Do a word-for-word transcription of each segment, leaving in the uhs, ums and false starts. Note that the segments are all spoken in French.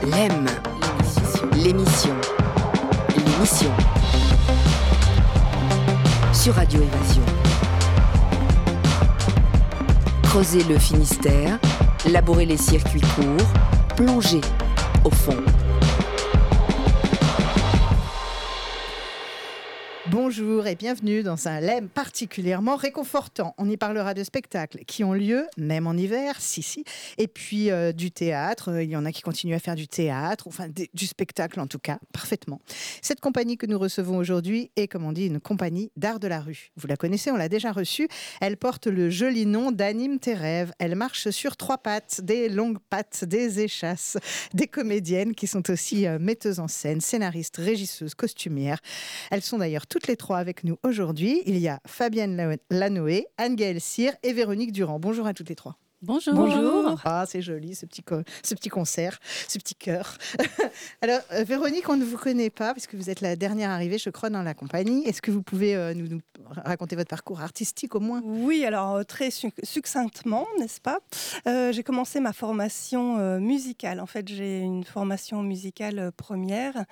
L'aime, l'émission, l'émission, sur Radio Évasion. Creuser le Finistère, labourer les circuits courts, plonger au fond. Bonjour et bienvenue dans un L'aime particulièrement réconfortant. On y parlera de spectacles qui ont lieu, même en hiver, si, si. Et puis euh, du théâtre, il y en a qui continuent à faire du théâtre, enfin d- du spectacle en tout cas, parfaitement. Cette compagnie que nous recevons aujourd'hui est, comme on dit, une compagnie d'art de la rue. Vous la connaissez, on l'a déjà reçue. Elle porte le joli nom d'Anime tes rêves. Elle marche sur trois pattes, des longues pattes, des échasses, des comédiennes qui sont aussi euh, metteuses en scène, scénaristes, régisseuses, costumières. Elles sont d'ailleurs toutes les trois avec nous aujourd'hui. Il y a Fabienne Lanoé, Anne-Gaëlle Cyr et Véronique Durand. Bonjour à toutes les trois. Bonjour. Bonjour. Ah, c'est joli ce petit, co- ce petit concert, ce petit chœur. Alors, euh, Véronique, on ne vous connaît pas puisque vous êtes la dernière arrivée, je crois, dans la compagnie. Est-ce que vous pouvez euh, nous, nous raconter votre parcours artistique au moins ? Oui, alors euh, très suc- succinctement, n'est-ce pas ? Euh, J'ai commencé ma formation euh, musicale. En fait, j'ai une formation musicale euh, première,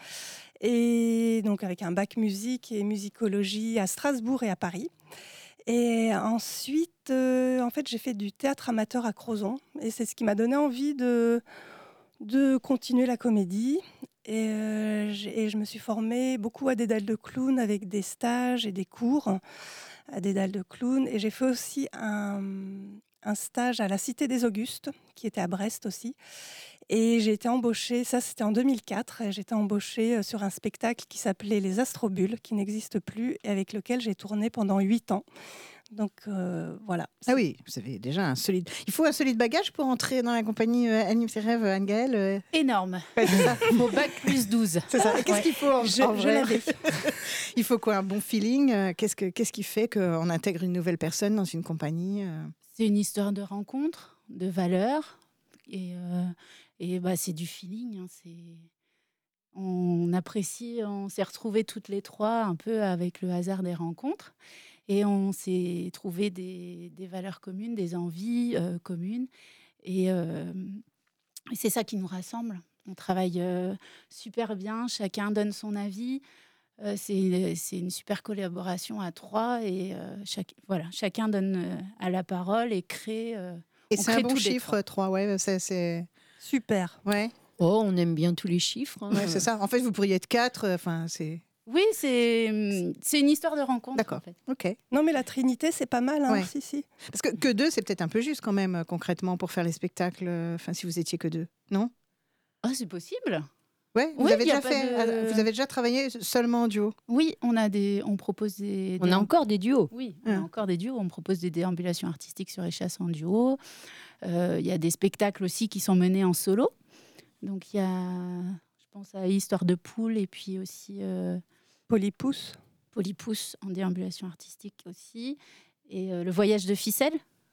et donc avec un bac musique et musicologie à Strasbourg et à Paris. Et ensuite, euh, en fait, j'ai fait du théâtre amateur à Crozon, et c'est ce qui m'a donné envie de, de continuer la comédie. Et, euh, j'ai- et je me suis formée beaucoup à des dalles de clown avec des stages et des cours à des dalles de clown. Et j'ai fait aussi un, un stage à la Cité des Augustes, qui était à Brest aussi. Et j'ai été embauchée, ça c'était en deux mille quatre, et j'ai été embauchée sur un spectacle qui s'appelait Les Astrobules, qui n'existe plus, et avec lequel j'ai tourné pendant huit ans. Donc euh, voilà. Ah oui, vous avez déjà un solide... Il faut un solide bagage pour entrer dans la compagnie euh, Anime tes rêves, Anne-Gaëlle euh... Énorme. Ouais, c'est ça. Au bac plus douze. C'est ça. Et qu'est-ce Ouais. qu'il faut en, Je- en je vrai l'avais. Il faut quoi ? Un bon feeling ? euh, Qu'est-ce, que, qu'est-ce qui fait qu'on intègre une nouvelle personne dans une compagnie euh C'est une histoire de rencontre, de valeurs. Et, euh, et bah, c'est du feeling. Hein, c'est... On apprécie, on s'est retrouvés toutes les trois un peu avec le hasard des rencontres. Et on s'est trouvé des, des valeurs communes, des envies euh, communes. Et euh, c'est ça qui nous rassemble. On travaille euh, super bien, chacun donne son avis. Euh, c'est, c'est une super collaboration à trois. Et euh, chaque, voilà, chacun donne euh, à la parole et crée. euh, Et on c'est un crée bon tous les chiffre, trois. trois, ouais, c'est... c'est... Super. Ouais. Oh, on aime bien tous les chiffres. hein. Ouais, c'est ça. En fait, vous pourriez être quatre. Enfin, c'est. Oui, c'est, hum, c'est une histoire de rencontre. D'accord. En fait. Ok. Non, mais la Trinité, c'est pas mal, hein, Ouais. si, si. Parce que que deux, c'est peut-être un peu juste quand même euh, concrètement pour faire les spectacles. euh, Enfin, si vous étiez que deux, non ? Ah, c'est possible. Ouais. Vous Oui, avez y a déjà pas fait. de- euh, Vous avez déjà travaillé seulement en duo. Oui, on a des, on propose des. On des- a encore des duos. Oui, on a Ah. encore des duos. On propose des déambulations artistiques sur échasse en duo. Euh, Il y a des spectacles aussi qui sont menés en solo. Donc il y a, je pense à Histoire de poule et puis aussi euh, Polypousse. Polypousse en déambulation artistique aussi. Et euh, le voyage de ficelle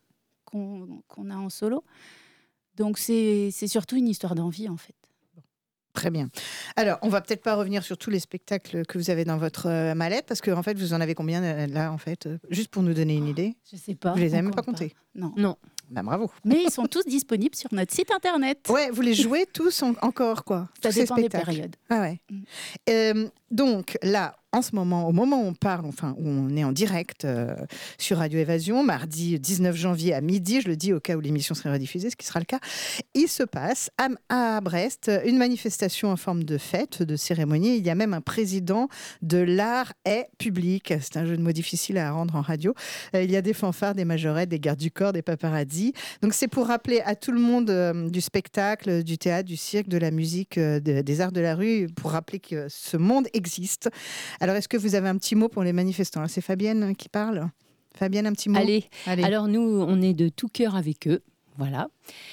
qu'on qu'on a en solo. Donc c'est c'est surtout une histoire d'envie en fait. Très bien. Alors, on va peut-être pas revenir sur tous les spectacles que vous avez dans votre euh, mallette parce que en fait, vous en avez combien euh, là en fait euh, Juste pour nous donner une idée. Je sais pas. Vous les avez on même pas compte comptés. Non. Non. Bah bravo. Mais ils sont tous disponibles sur notre site internet. Ouais, vous les jouez tous en- encore quoi Ça tous ces dépend des spectacles. périodes. Ah ouais. Mm. Euh, donc là, en ce moment, au moment où on parle, enfin où on est en direct euh, sur Radio Évasion, mardi dix-neuf janvier à midi, je le dis au cas où l'émission serait rediffusée, ce qui sera le cas, il se passe à, à Brest une manifestation en forme de fête, de cérémonie. Il y a même un président de l'art est public. C'est un jeu de mots difficile à rendre en radio. Euh, il y a des fanfares, des majorettes, des gardes du corps, des paparazzis. Donc c'est pour rappeler à tout le monde euh, du spectacle, du théâtre, du cirque, de la musique, euh, de- des arts de la rue, pour rappeler que ce monde existe. Alors est-ce que vous avez un petit mot pour les manifestants ? Là, c'est Fabienne qui parle. Fabienne, un petit mot ? Allez. Allez. Alors nous, on est de tout cœur avec eux. Voilà.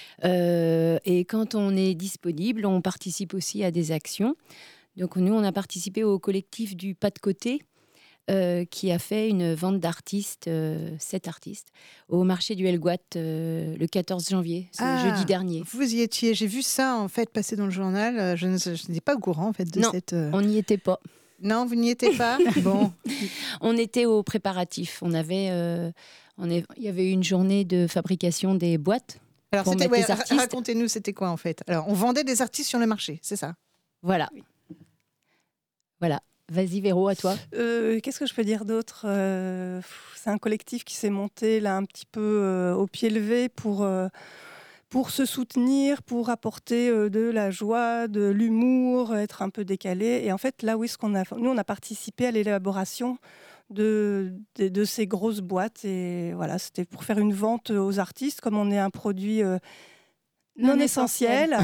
Euh, et quand on est disponible, on participe aussi à des actions. Donc nous, on a participé au collectif du Pas de Côté, euh, qui a fait une vente d'artistes, euh, sept artistes, au marché du Helgoat euh, le quatorze janvier, ce Ah, jeudi dernier. Vous y étiez. J'ai vu ça en fait passer dans le journal. Euh, Je ne- je n'étais pas au courant en fait de Non. cette. euh, On n'y était pas. Non, vous n'y étiez pas. Bon. On était aux préparatifs. On avait, euh, on est- il y avait eu une journée de fabrication des boîtes. Alors, pour c'était, mettre ouais, les artistes. racontez-nous, c'était quoi en fait? Alors, on vendait des artistes sur le marché, c'est ça? Voilà. Oui. Voilà. Vas-y, Véro, à toi. Euh, Qu'est-ce que je peux dire d'autre? Euh, pff, C'est un collectif qui s'est monté là un petit peu euh, au pied levé pour, euh, pour se soutenir, pour apporter euh, de la joie, de l'humour, être un peu décalé. Et en fait, là, oui, ce qu'on a, nous, on a participé à l'élaboration de, de, de ces grosses boîtes. Et voilà, c'était pour faire une vente aux artistes, comme on est un produit euh, non, non essentiel.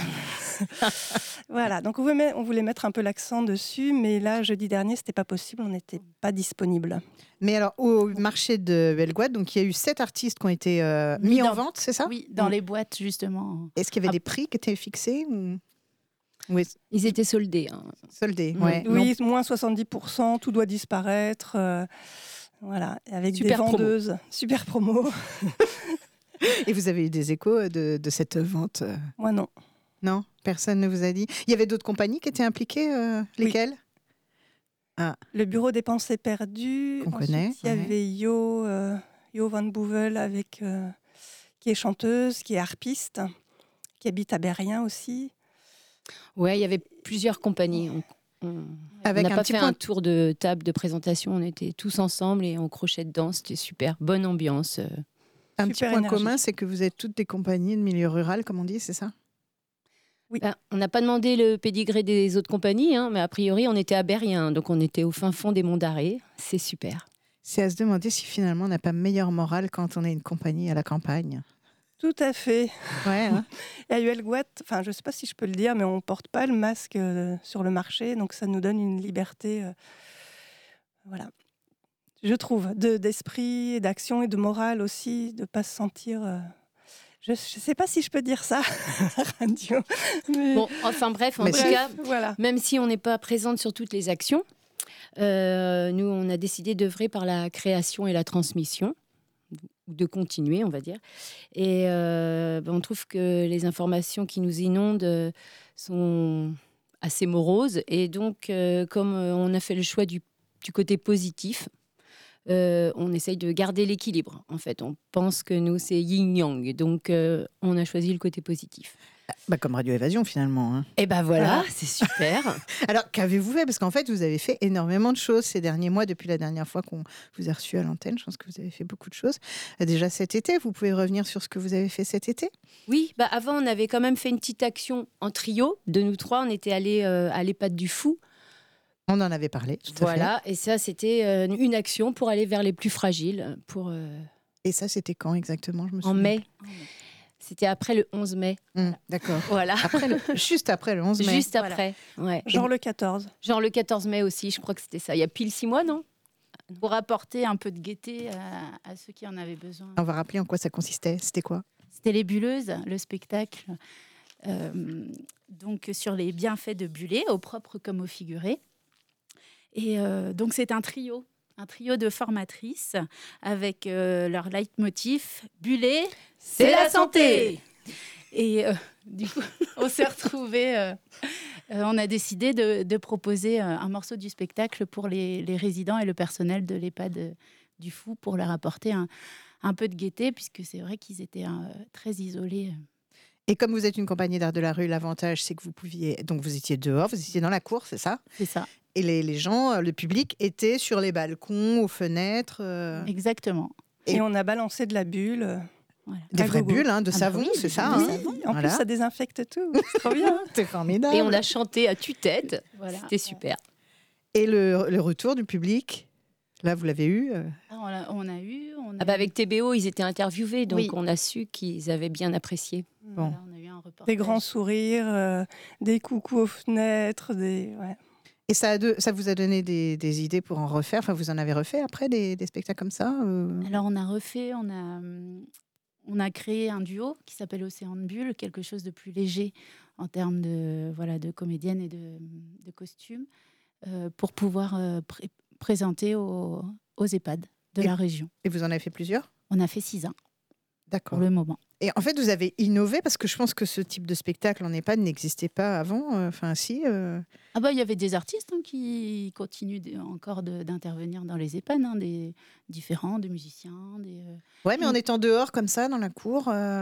Voilà, donc on voulait, mettre, on voulait mettre un peu l'accent dessus, mais là, jeudi dernier, c'était pas possible, on n'était pas disponible. Mais alors, au marché de Bellegoade, donc il y a eu sept artistes qui ont été euh, mis, Mis en dans- vente, c'est ça? Oui, dans Mm. les boîtes, justement. Est-ce qu'il y avait Ah. des prix qui étaient fixés ou, ou est- Ils étaient soldés. hein. soldés? Mm. Ouais. Oui, moins soixante-dix pour cent, tout doit disparaître. euh, voilà, avec Super des promo. vendeuses. Super promo. Et vous avez eu des échos de, de cette vente? euh, Moi, non. Non, personne ne vous a dit. Il y avait d'autres compagnies qui étaient impliquées, euh, Oui. lesquelles? Le bureau des pensées perdues. Qu'on Ensuite, connaît, il y ouais. avait Yo, euh, Yo Van Boevel, avec, euh, qui est chanteuse, qui est harpiste, qui habite à Berrien aussi. Ouais, il y avait plusieurs compagnies. On- on- Avec on n'a un pas petit fait point- un tour de table de présentation. On était tous ensemble et on crochait dedans. C'était super. Bonne ambiance. euh. Un petit Super point énergie. commun, c'est que vous êtes toutes des compagnies de milieu rural, comme on dit, c'est ça? Ben, on n'a pas demandé le pédigré des autres compagnies, hein, mais a priori, on était à Berrien. Donc, on était au fin fond des Monts d'Arrée. C'est super. C'est à se demander si finalement on n'a pas meilleur moral quand on est une compagnie à la campagne. Tout à fait. Ouais, hein. Et à Huelgoat, enfin, je ne sais pas si je peux le dire, mais on ne porte pas le masque euh, sur le marché, donc ça nous donne une liberté, euh, voilà, je trouve, de, d'esprit, et d'action et de morale aussi, de ne pas se sentir... euh, je ne sais pas si je peux dire ça à la radio. Mais, Bon, enfin bref, en Mais tout si. cas, voilà. même si on n'est pas présente sur toutes les actions, euh, nous, on a décidé d'œuvrer par la création et la transmission, ou de continuer, on va dire. Et euh, ben, on trouve que les informations qui nous inondent euh, sont assez moroses. Et donc, euh, comme euh, on a fait le choix du, du côté positif, euh, on essaye de garder l'équilibre. En fait, on pense que nous, c'est yin-yang. Donc, euh, on a choisi le côté positif. Bah, comme Radio Évasion finalement. hein. Et ben voilà, Voilà. c'est super. Alors, qu'avez-vous fait? Parce qu'en fait, vous avez fait énormément de choses ces derniers mois, depuis la dernière fois qu'on vous a reçu à l'antenne. Je pense que vous avez fait beaucoup de choses. Euh, Déjà cet été, vous pouvez revenir sur ce que vous avez fait cet été? Oui, bah avant, on avait quand même fait une petite action en trio. De nous trois, on était allés euh, à l'EHPAD du Fou. On en avait parlé, tout à fait. Voilà, et ça, c'était euh, une action pour aller vers les plus fragiles. Pour, euh, Et ça, c'était quand exactement? Je me en souviens. mai. C'était après le onze mai. Hum, D'accord. Voilà, Après le- Juste après le onze mai. juste Voilà. après. Ouais. Genre le quatorze. Genre le quatorze mai aussi, je crois que c'était ça. Il y a pile six mois, non? Pour apporter un peu de gaieté à, à ceux qui en avaient besoin. On va rappeler en quoi ça consistait. C'était quoi? C'était Les Bulleuses, le spectacle. euh, donc sur les bienfaits de buller, au propre comme au figuré. Et euh, donc c'est un trio, un trio de formatrices avec euh, leur leitmotiv buller, c'est la santé. Et euh, du coup, on s'est retrouvés. euh, euh, on a décidé de, de proposer euh, un morceau du spectacle pour les, les résidents et le personnel de l'EHPAD du Fou pour leur apporter un, un peu de gaieté, puisque c'est vrai qu'ils étaient euh, très isolés. Et comme vous êtes une compagnie d'art de la rue, l'avantage, c'est que vous pouviez... Donc, vous étiez dehors, vous étiez dans la cour, c'est ça? C'est ça, Et les, les gens, euh, le public, étaient sur les balcons, aux fenêtres. euh, exactement. Et- Et on a balancé de la bulle. euh, Voilà. Des à vraies gogo. bulles hein, de Ah bah savon, oui, c'est des ça bulles de hein savon. En Voilà. plus, ça désinfecte tout. C'est trop bien. C'est formidable. Et on a chanté à tue-tête. Voilà. C'était super. Et le, le retour du public, là, vous l'avez eu euh, Ah, on, a, on a eu. On a Ah bah eu- avec T B O, ils étaient interviewés, donc Oui. on a su qu'ils avaient bien apprécié. Voilà, on a eu un reportage. Des grands sourires, euh, des coucous aux fenêtres, des... ouais. Et ça, a de- ça vous a donné des, des idées pour en refaire? Enfin, vous en avez refait après des, des spectacles comme ça euh Alors on a refait, on a, hum, on a créé un duo qui s'appelle Océan de Bulles, quelque chose de plus léger en termes de, voilà, de comédienne et de, de costumes, euh, pour pouvoir euh, pré- présenter aux, aux EHPAD de Et- la région. Et vous en avez fait plusieurs? On a fait six ans pour D'accord. le moment. Et en fait, vous avez innové parce que je pense que ce type de spectacle en EHPAD n'existait pas avant. euh, Enfin, si. euh, Ah bah il y avait des artistes hein, qui continuent de- encore de- d'intervenir dans les EHPAD, hein, des différents, des musiciens, des. euh, Ouais, mais en Mm. étant dehors comme ça, dans la cour. euh,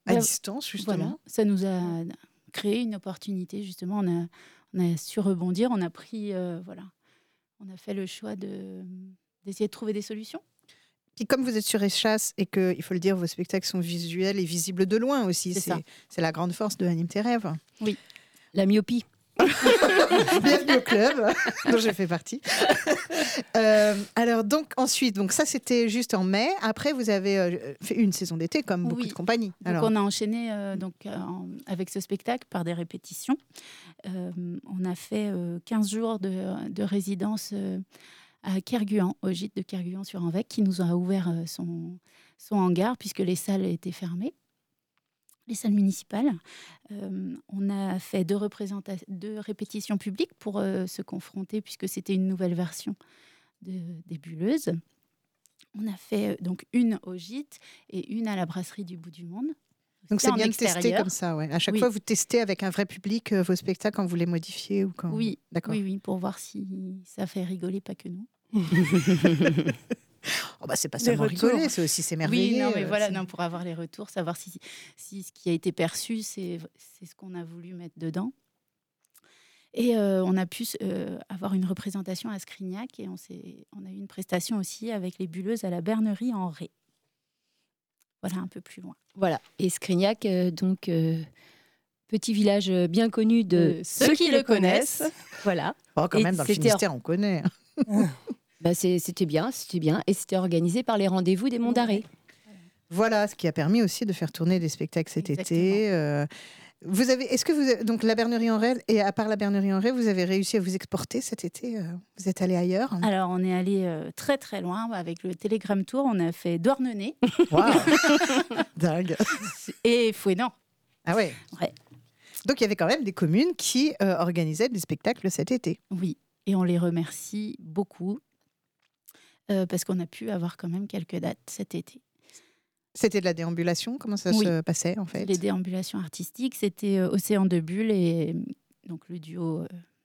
à Bah, distance, justement. Voilà, ça nous a créé une opportunité, justement. On a, on a su rebondir, on a pris, euh, voilà, on a fait le choix de, d'essayer de trouver des solutions. Puis comme vous êtes sur Échasse et que, il faut le dire, vos spectacles sont visuels et visibles de loin aussi, C'est c'est, ça. c'est la grande force de Anime tes rêves. La myopie. Bienvenue au club, dont je fais partie. Euh, alors donc ensuite, donc ça c'était juste en mai. Après vous avez euh, fait une saison d'été comme beaucoup Oui. de compagnies. Donc Alors on a enchaîné euh, donc, euh, en- avec ce spectacle par des répétitions. Euh, on a fait euh, quinze jours de, de résidence euh, à Kerguelen, au gîte de Kerguelen-sur-Anvec, qui nous a ouvert euh, son, son hangar puisque les salles étaient fermées, les salles municipales. Euh, on a fait deux, représenta- deux répétitions publiques pour euh, se confronter puisque c'était une nouvelle version de, des Bulleuses. On a fait euh, donc une au gîte et une à la brasserie du bout du monde. donc Aussi c'est en bien de tester extérieur. comme ça, ouais. À chaque Oui. fois vous testez avec un vrai public euh, vos spectacles quand vous les modifiez ou quand. Oui, D'accord. oui, oui, pour voir si ça fait rigoler, pas que nous. Oh, bah, c'est pas Les seulement retours. rigoler, c'est aussi s'émerveiller. Oui, non, mais euh, voilà, c'est- non, pour avoir les retours, savoir si, si ce qui a été perçu, c'est, c'est ce qu'on a voulu mettre dedans. Et euh, on a pu euh, avoir une représentation à Scrignac et on, s'est, on a eu une prestation aussi avec les Bulleuses à la Bernerie en Ré. Voilà, un peu plus loin. Voilà. Et Scrignac, euh, donc, euh, petit village euh, bien connu de Euh, ceux qui le connaissent. Voilà. Oh, quand Et même dans le c'était Finistère on connaît. Bah, c'est- c'était bien, c'était bien. Et c'était organisé par les rendez-vous des Monts d'Arrée. Voilà, ce qui a permis aussi de faire tourner des spectacles cet Exactement. été. euh, Vous avez, est-ce que vous avez- donc la Bernerie en Ré et à part la Bernerie en Ré, vous avez réussi à vous exporter cet été euh, Vous êtes allé ailleurs Alors, on est allé euh, très très loin avec le Télégramme Tour. On a fait Douarnenez Waouh Dingue. et Fouesnant. Ah ouais. Ouais. Donc il y avait quand même des communes qui euh, organisaient des spectacles cet été. Oui, et on les remercie beaucoup euh, parce qu'on a pu avoir quand même quelques dates cet été. C'était de la déambulation. Comment ça Oui. se passait en fait Les déambulations artistiques, c'était euh, Océan de Bulles et euh, donc le duo euh,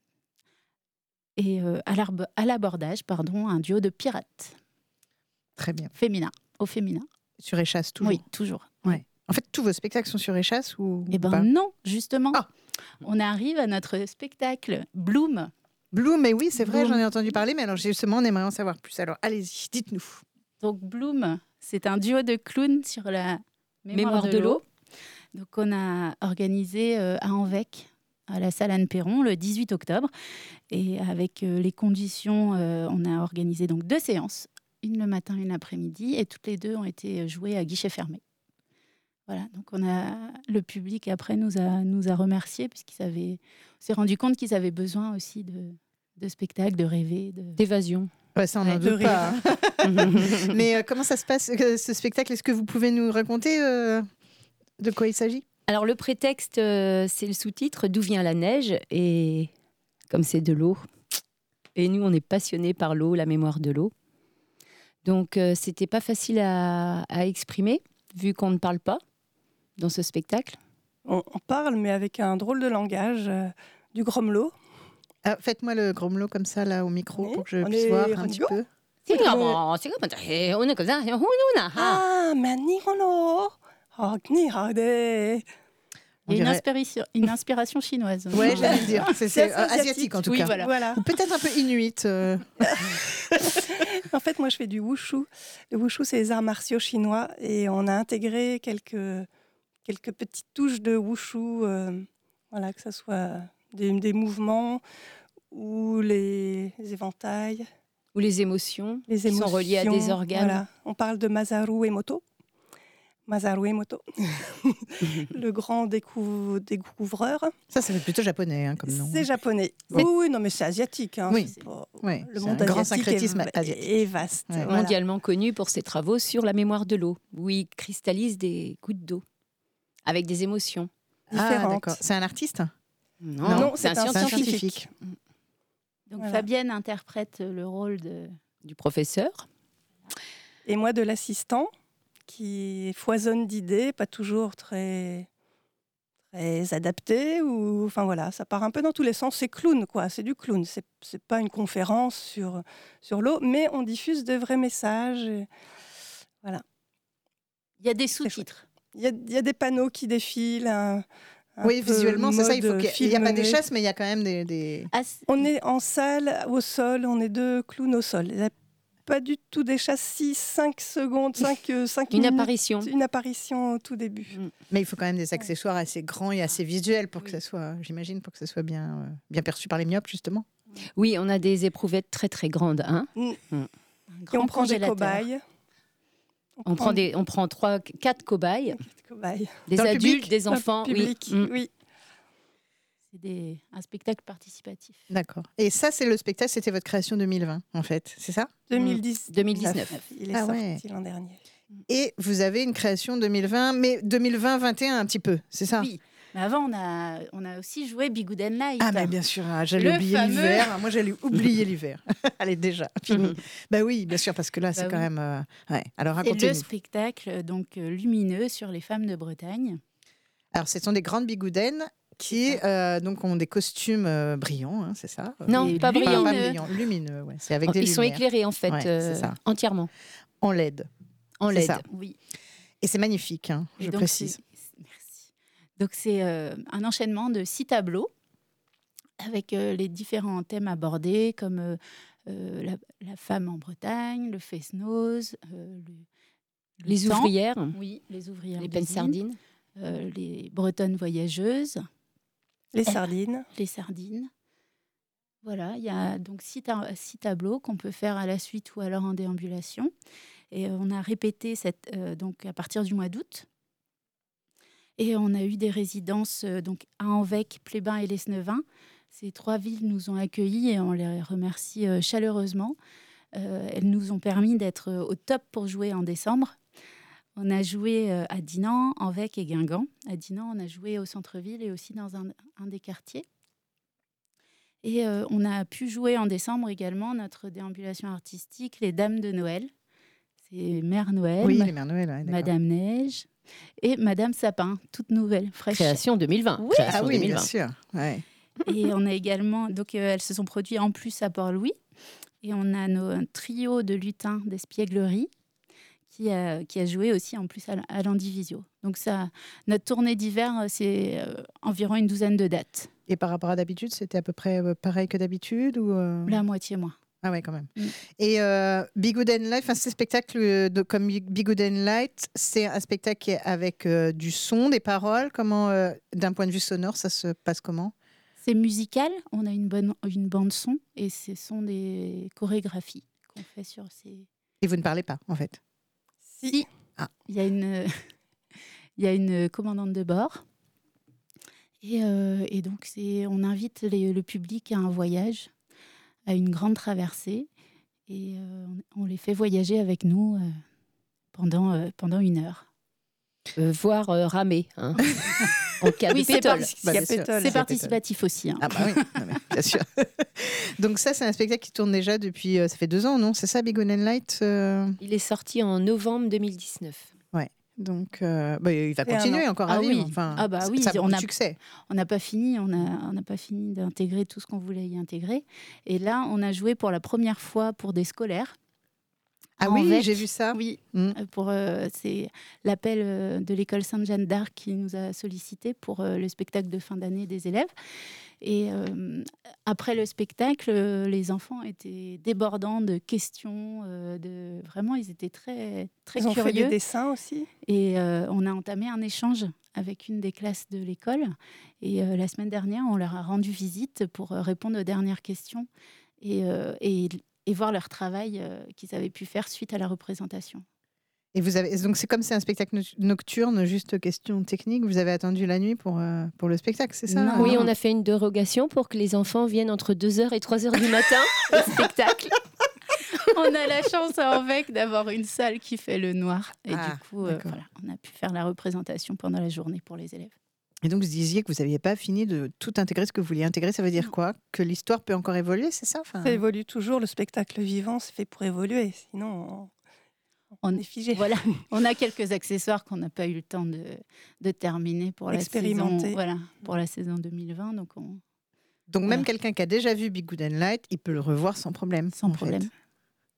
et euh, à, l'arbe- à l'abordage, pardon, un duo de pirates Très bien. féminin, au féminin. Sur Échasse toujours. Oui, toujours. Ouais. En fait, tous vos spectacles sont sur Échasse ou Eh ou ben pas non, justement. Ah. On arrive à notre spectacle Bloom. Bloom, mais oui, c'est vrai, Bloom. j'en ai entendu parler, mais alors justement, on aimerait en savoir plus. Alors, allez-y, dites-nous. Donc Bloom, c'est un duo de clowns sur la mémoire, Mémoire de, de l'eau. l'eau. Donc on a organisé euh, à Anvec, à la salle Anne-Perron, le dix-huit octobre. Et avec euh, les conditions, euh, on a organisé donc deux séances, une le matin, une l'après-midi, et toutes les deux ont été jouées à guichet fermé. Voilà, donc on a le public après nous a nous a remerciés puisqu'ils avaient, on s'est rendu compte qu'ils avaient besoin aussi de de spectacles, de rêver, de D'évasion. Ouais, ça, on n'en Ouais, doute de pas. Mais euh, comment ça se passe, euh, ce spectacle Est-ce que vous pouvez nous raconter euh, de quoi il s'agit Alors le prétexte, euh, c'est le sous-titre D'où vient la neige et comme c'est de l'eau. Et nous, on est passionnés par l'eau, la mémoire de l'eau. Donc euh, c'était pas facile à, à exprimer vu qu'on ne parle pas dans ce spectacle. On, on parle, mais avec un drôle de langage, euh, du gromelot. Ah, faites-moi le gromelot comme ça, là, au micro, Oui, pour que je on puisse est voir un rendu petit go peu. C'est Oui, comme- mais- c'est comme- eh, on est comme ça, on est- Ah, mais Nirono Hagni Hagde. On Il y a une dirait- inspiration, une inspiration chinoise. Ouais, j'allais le dire. C'est, c'est, C'est euh, asiatique, asiatique. en tout Oui, cas. voilà. Voilà. Ou peut-être un peu inuit. euh. En fait, moi, je fais du wushu. Le wushu, c'est les arts martiaux chinois. Et on a intégré quelques, quelques petites touches de wushu. euh, voilà, que ce soit des, des mouvements ou les, les éventails, Ou les émotions, les qui émotions. sont reliées à des organes. Voilà. On parle de Masaru Emoto. Masaru Emoto, le grand décou- découvreur. Ça, ça fait plutôt japonais hein, comme nom. C'est japonais. Oui. Oui, oui, non, mais c'est asiatique. hein. Oui. C'est pas- Ouais, Le c'est monde un grand asiatique syncrétisme est, asiatique. est vaste. Ouais. voilà. Mondialement connu pour ses travaux sur la mémoire de l'eau, où il cristallise des gouttes d'eau avec des émotions. Ah, Différentes. d'accord. C'est un artiste Non, Non, c'est un c'est un C'est un scientifique. scientifique. Donc Voilà. Fabienne interprète le rôle de Du professeur. Et moi, de l'assistant, qui foisonne d'idées, pas toujours très, très adaptées. Ou, enfin voilà, ça part un peu dans tous les sens. C'est clown, quoi. C'est du clown. C'est, c'est pas une conférence sur, sur l'eau, mais on diffuse de vrais messages. et- Il y a des sous-titres. Il y, a, il y a des panneaux qui défilent. Un, un Oui, visuellement, c'est ça. Il mode faut qu'il n'y a pas des filmé. chaises, mais il y a quand même des. des... Ah, c- On est en salle, au sol, on est deux clowns au sol. Il n'y a pas du tout des châssis, cinq secondes, cinq, cinq Une minutes. apparition. Une apparition au tout début. Mais il faut quand même des accessoires assez grands et assez visuels pour que ça soit, j'imagine, pour que ça soit bien, euh, bien perçu par les myopes, justement. Oui, on a des éprouvettes très très grandes. Hein. Mm. un Et grand on prend des congélateur. cobayes. On prend des, on prend trois, quatre cobayes, des cobayes. des Dans le adultes, public des enfants. Dans le public, oui. Mm. oui. C'est des, un spectacle participatif. D'accord. Et ça, c'est le spectacle, c'était votre création deux mille vingt, en fait, c'est ça? deux mille dix, deux mille dix-neuf. Il est Ah sorti ouais. l'an dernier. Et vous avez une création deux mille vingt, mais deux mille vingt vingt et un un petit peu, c'est ça? Oui, mais avant, on a, on a aussi joué Big Good and Light. Ah, mais bien sûr, ah, j'allais Le oublier fameux- l'hiver. Ah, moi, j'allais oublier l'hiver. Allez, déjà, fini. Bah oui, bien sûr, parce que là, c'est Bah quand oui. même. euh, Ouais. Alors, C'est racontez-nous. le spectacle donc, euh, lumineux sur les femmes de Bretagne. Alors, ce sont des grandes bigoudaines qui euh, donc ont des costumes euh, brillants, hein, c'est ça? Non, Et pas Enfin, brillant. pas lumineux. brillants, lumineux, ouais. C'est avec des Ils sont lumières éclairés en fait, Ouais, c'est euh, ça. entièrement, en L E D. en C'est L E D. ça. Oui. Et c'est magnifique, hein, Et je donc, précise. c'est- Merci. Donc, c'est euh, un enchaînement de six tableaux avec euh, les différents thèmes abordés, comme euh, euh, la, la femme en Bretagne, le face-nose, euh, le, le Les sang. ouvrières, Oui, les ouvrières. les d'usine, pennes sardines. euh, les bretonnes voyageuses, Les sardines. les sardines. Voilà, il y a donc six, ta- six tableaux qu'on peut faire à la suite ou alors en déambulation. Et euh, on a répété cette, euh, donc à partir du mois d'août. Et on a eu des résidences euh, donc à Anvec, Plébin et Lesneven. Ces trois villes nous ont accueillis et on les remercie euh, chaleureusement. Euh, elles nous ont permis d'être euh, au top pour jouer en décembre. On a joué euh, à Dinan, Anvec et Guingamp. À Dinan, on a joué au centre-ville et aussi dans un, un des quartiers. Et euh, on a pu jouer en décembre également notre déambulation artistique, Les Dames de Noël. C'est Mère Noël, Oui, Ma- les Mères Noël. ouais, d'accord. Madame Neige et Madame Sapin, toute nouvelle, fraîche. Création deux mille vingt. Oui. Création Ah oui, deux mille bien vingt. sûr. Ouais. Et on a également, donc euh, elles se sont produites en plus à Port-Louis. Et on a nos, un trio de lutins d'espièglerie qui a, qui a joué aussi en plus à, à l'Andivisio. Donc ça, notre tournée d'hiver, euh, c'est euh, environ une douzaine de dates, Et par rapport à d'habitude, c'était à peu près euh, pareil que d'habitude ou euh, la moitié moins. Ah ouais, quand même. Mm. Et euh, Big and Light, enfin, ces spectacles euh, de, comme Big and Light, c'est un spectacle qui est avec euh, du son, des paroles. Comment, euh, d'un point de vue sonore, ça se passe comment? C'est musical, on a une, bonne, une bande son et ce sont des chorégraphies qu'on fait sur ces... Et vous ne parlez pas, en fait. Si, Ah. il y a une, il y a une commandante de bord. Et, euh, et donc, c'est, on invite les- le public à un voyage, à une grande traversée. Et euh, on, on les fait voyager avec nous euh, pendant, euh, pendant une heure. Euh, voire euh, ramer. Hein. En cas Oui, de c'est pétole. parti- Bah, bien Capitole. sûr, C'est c'est participatif aussi. hein. Ah bah oui, non, mais bien sûr. Donc ça, c'est un spectacle qui tourne déjà depuis, euh, ça fait deux ans, non? C'est ça, Big and Light euh Il est sorti en novembre deux mille dix-neuf. Donc, euh, bah, il va Et un continuer an. encore Ah à vivre. oui. Enfin, Ah bah oui, ça a beaucoup on de a- succès. On n'a pas fini, on a- on n'a pas fini d'intégrer tout ce qu'on voulait y intégrer. Et là, on a joué pour la première fois pour des scolaires. Ah en oui, Vec. j'ai vu ça. Oui, Mm. euh, pour, euh, c'est l'appel euh, de l'école Sainte-Jeanne d'Arc qui nous a sollicité pour euh, le spectacle de fin d'année des élèves. Et euh, après le spectacle, euh, les enfants étaient débordants de questions. euh, de... Vraiment, ils étaient très, très Ils ont fait curieux. des dessins aussi. Et euh, on a entamé un échange avec une des classes de l'école. Et euh, la semaine dernière, on leur a rendu visite pour euh, répondre aux dernières questions et, euh, et, et voir leur travail euh, qu'ils avaient pu faire suite à la représentation. Et vous avez donc c'est comme c'est un spectacle no- nocturne, juste question technique. Vous avez attendu la nuit pour euh, pour le spectacle, c'est ça? Non. Oui, on a fait une dérogation pour que les enfants viennent entre deux heures et trois heures du matin au spectacle. On a la chance à Anvec d'avoir une salle qui fait le noir. Et Ah, du coup, euh, d'accord. voilà, on a pu faire la représentation pendant la journée pour les élèves. Et donc vous disiez que vous n'aviez pas fini de tout intégrer ce que vous vouliez intégrer. Ça veut dire quoi? Que l'histoire peut encore évoluer, c'est ça? Enfin, Ça évolue toujours. Le spectacle vivant, c'est fait pour évoluer. Sinon, on, On- on est figé. Voilà, on a quelques accessoires qu'on n'a pas eu le temps de, de terminer pour la saison, Expérimenter. voilà, pour la saison deux mille vingt. Donc, on, donc même Voilà. quelqu'un qui a déjà vu Big Good and Light, il peut le revoir sans problème. sans en fait. problème.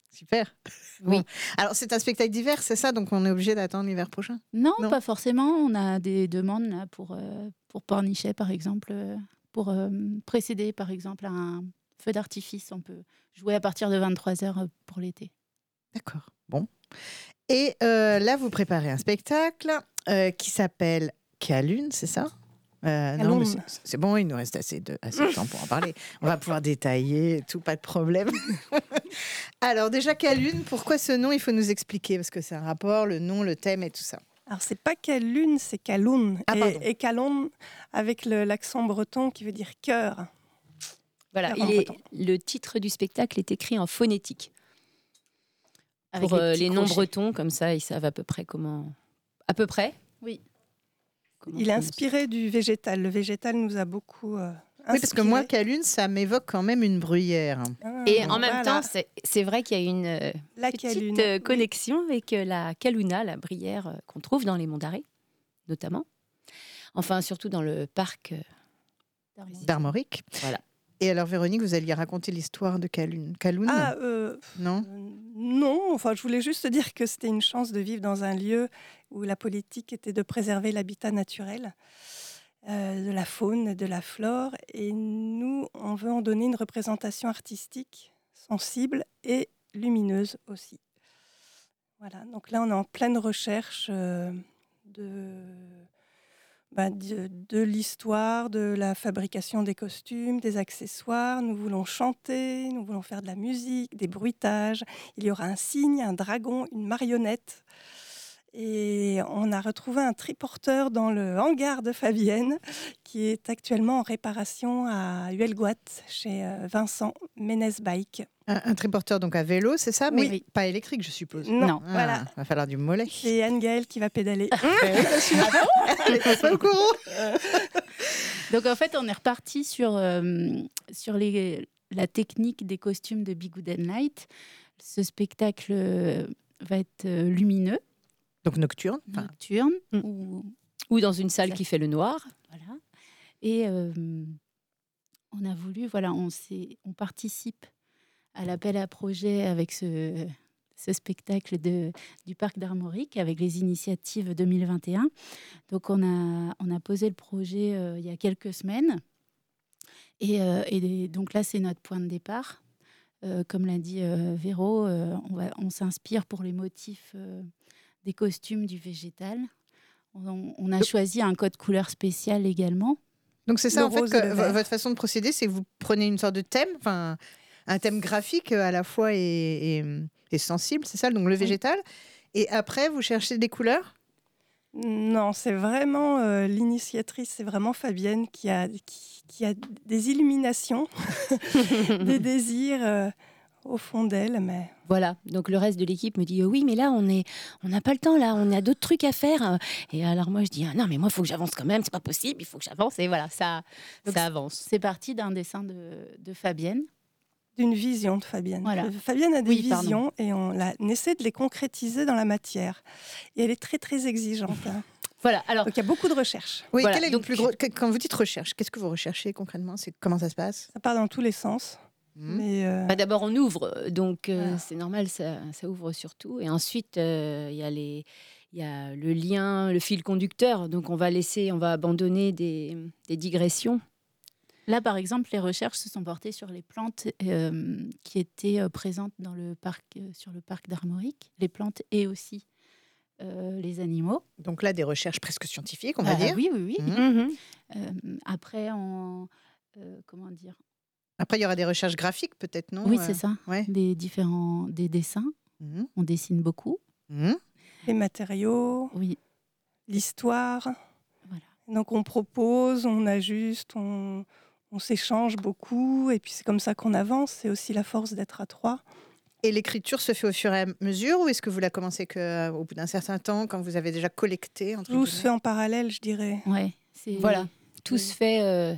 Super. Oui. Bon. Alors, c'est un spectacle d'hiver, c'est ça? Donc, on est obligé d'attendre l'hiver prochain? Non, Non. pas forcément. On a des demandes là, pour, euh, pour Pornichet, par exemple, euh, pour euh, précéder, par exemple, un feu d'artifice. On peut jouer à partir de vingt-trois heures pour l'été. D'accord. Bon. Et euh, là, vous préparez un spectacle euh, qui s'appelle Calune, c'est ça? Euh, non, mais Calune. c'est- c'est bon, il nous reste assez de, assez de temps pour en parler. On va pouvoir détailler, tout, pas de problème. Alors déjà, Calune, pourquoi ce nom? Il faut nous expliquer, parce que c'est un rapport, le nom, le thème et tout ça. Alors, c'est pas Calune, c'est Caloun. Ah, pardon. et, et Caloun, avec le- l'accent breton qui veut dire cœur. Voilà, Cœur il en est, breton. le titre du spectacle est écrit en phonétique. Avec Pour les euh, petits les noms crochets. bretons, comme ça, ils savent à peu près comment. À peu près Oui. comment Il est prononcer. inspiré du végétal. Le végétal nous a beaucoup euh, inspiré. Oui, parce que moi, Calune, ça m'évoque quand même une bruyère. Ah, Et en même voilà. temps, c'est c'est vrai qu'il y a une euh, la petite Calune. euh, Oui. connexion avec euh, la Caluna, la bruyère euh, qu'on trouve dans les monts d'Arrée, notamment. Enfin, surtout dans le parc. euh, D'Armorique. Voilà. Et alors, Véronique, vous alliez raconter l'histoire de Calune. Calune? Ah, euh, Non? Euh, Non, enfin, je voulais juste dire que c'était une chance de vivre dans un lieu où la politique était de préserver l'habitat naturel, euh, de la faune, de la flore. Et nous, on veut en donner une représentation artistique, sensible et lumineuse aussi. Voilà, donc là, on est en pleine recherche euh, de, bah, de, de l'histoire, de la fabrication des costumes, des accessoires. Nous voulons chanter, nous voulons faire de la musique, des bruitages. Il y aura un cygne, un dragon, une marionnette. Et on a retrouvé un triporteur dans le hangar de Fabienne qui est actuellement en réparation à Huelgoat chez euh, Vincent Ménez Bike. Un, un triporteur donc à vélo, c'est ça? Mais Oui. pas électrique, je suppose. Non, Non. Ah, voilà. va falloir du mollet. C'est Anne-Gaëlle qui va pédaler. Elle est pas au courant. Donc en fait, on est reparti sur, euh, sur les, la technique des costumes de Big Wooden Light. Ce spectacle euh, va être euh, lumineux, Donc nocturne. Enfin, nocturne, Mm. où- Ou dans une salle Ça- qui fait le noir. voilà. Et euh, on a voulu, voilà, on, s'est- on participe à l'appel à projet avec ce, ce spectacle de, du Parc d'Armorique, avec les initiatives deux mille vingt et un. Donc on a, on a posé le projet euh, il y a quelques semaines. Et, euh, et donc là, c'est notre point de départ. Euh, comme l'a dit euh, Véro, euh, on, va- on s'inspire pour les motifs euh, des costumes du végétal. On, on a choisi un code couleur spécial également. donc c'est ça Le en fait rose que et le vo- vert. votre façon de procéder, c'est que vous prenez une sorte de thème, enfin un thème graphique euh, à la fois et, et, et sensible, c'est ça, donc le végétal. Et après, vous cherchez des couleurs. Non, c'est vraiment euh, l'initiatrice, c'est vraiment Fabienne qui a, qui, qui a des illuminations, des désirs euh, au fond d'elle. Mais Voilà, donc le reste de l'équipe me dit euh, oui, mais là on est, on n'a pas le temps, là, on a d'autres trucs à faire. Et alors moi je dis ah, non, mais moi il faut que j'avance quand même, c'est pas possible, il faut que j'avance. Et voilà, ça, Donc, ça avance. C'est parti d'un dessin de, de Fabienne. d'une vision de Fabienne. Voilà. Euh, Fabienne a des Oui, pardon. visions et on, la, on essaie de les concrétiser dans la matière. Et elle est très très exigeante. hein. Voilà, alors Donc il y a beaucoup de recherches. Oui, Voilà, quel est donc- le plus gros que- Quand vous dites recherche, qu'est-ce que vous recherchez concrètement? C'est comment ça se passe? Ça part dans tous les sens. Hmm. Mais euh, bah, d'abord on ouvre, donc euh, Voilà. c'est normal, ça, ça ouvre surtout. Et ensuite euh, il y a les, il y a le lien, le fil conducteur. Donc on va laisser, on va abandonner des, des digressions. Là, par exemple, les recherches se sont portées sur les plantes euh, qui étaient euh, présentes dans le parc, euh, sur le parc d'Armorique, les plantes et aussi euh, les animaux. Donc là, des recherches presque scientifiques, on va Ah, dire. Oui, oui, oui. Mhm. Euh, après, en euh, comment dire Après, il y aura des recherches graphiques, peut-être, non? Oui, Euh, c'est ça. Ouais. Des différents des dessins. Mhm. On dessine beaucoup. Mhm. les matériaux, Oui, l'histoire. voilà. Donc on propose, on ajuste, on, on s'échange beaucoup. Et puis c'est comme ça qu'on avance. C'est aussi la force d'être à trois. Et l'écriture se fait au fur et à mesure, ou est-ce que vous la commencez que, au bout d'un certain temps, quand vous avez déjà collecté entre Tout se guillemets fait en parallèle, je dirais. Ouais, c'est Voilà, tout oui. se fait euh,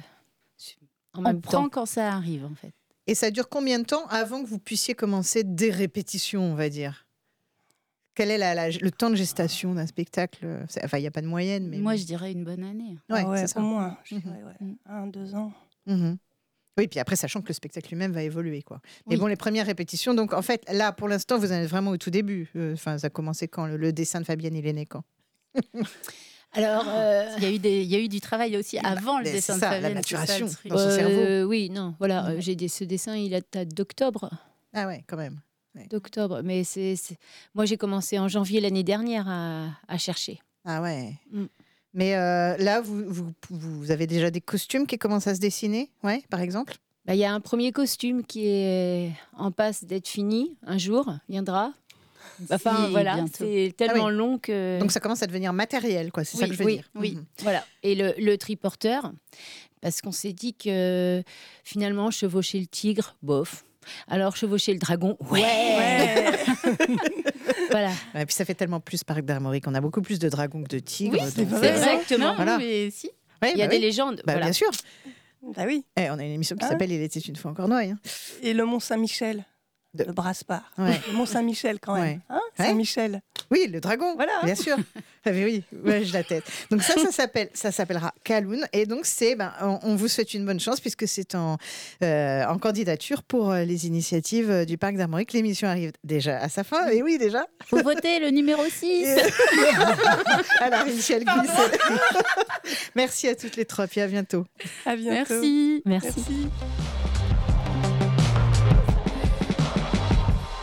en On même prend temps. quand ça arrive, en fait. Et ça dure combien de temps avant que vous puissiez commencer des répétitions, on va dire? Quel est la- la- le temps de gestation d'un spectacle? C'est- Enfin, il n'y a pas de moyenne, mais... Moi, je dirais une bonne année. Ouais, Ah ouais, c'est ça. au moins, je Mhm. dirais, ouais. Mhm. Un, deux ans. Mhm. Oui, puis après, sachant que le spectacle lui-même va évoluer, quoi. Mais Oui. bon, les premières répétitions, donc en fait, là, pour l'instant, vous en êtes vraiment au tout début. Euh, Enfin, ça a commencé quand le, le dessin de Fabienne, il est né quand? Alors, euh, il y a eu des, il y a eu du travail aussi avant le Mais dessin c'est de ça, la Fabienne. maturation c'est ça, le truc. dans son cerveau. Euh, Oui, non, voilà, Mhm. euh, j'ai des, ce dessin, il date d'octobre. Ah ouais, quand même. D'octobre, mais c'est, c'est- moi j'ai commencé en janvier l'année dernière à, à chercher. Ah ouais. Mm. Mais euh, là, vous, vous, vous avez déjà des costumes qui commencent à se dessiner, ouais, par exemple? Bah, il y a un premier costume qui est en passe d'être fini, un jour viendra. Enfin Si, voilà, bientôt. c'est tellement Ah oui. long que. Donc ça commence à devenir matériel, quoi. C'est ça Oui, que je veux oui, dire. oui. Mhm. Voilà. Et le, le triporteur, parce qu'on s'est dit que finalement chevaucher le tigre, bof. Alors chevaucher le dragon, ouais. Ouais. Voilà. Et puis ça fait tellement plus parc d'Armorique. On a beaucoup plus de dragons que de tigres. Oui, donc, vrai. euh, Exactement. Non, Voilà. mais si. ouais, Il y a bah des oui. légendes. Bah, voilà. bien sûr. Bah oui. Eh, on a une émission qui Ah. s'appelle Il était une fois en Cornouailles. hein. Et le Mont Saint-Michel, De- le Braspar. Ouais. Le Mont Saint-Michel quand même. Ouais. Hein, Ouais. Saint-Michel. Oui, le dragon. Voilà. Bien sûr. Ah, mais oui, ouais, je la tête. Donc ça, ça s'appelle, ça s'appellera Kaloun. Et donc c'est, ben, on, on vous souhaite une bonne chance puisque c'est en, euh, en candidature pour euh, les initiatives euh, du parc d'Armorique. L'émission arrive déjà à sa fin. Et oui, déjà. Faut voter le numéro six. Alors, Michel Glissé. Merci à toutes les trois. Puis à bientôt. À bientôt. Merci. Merci. Merci.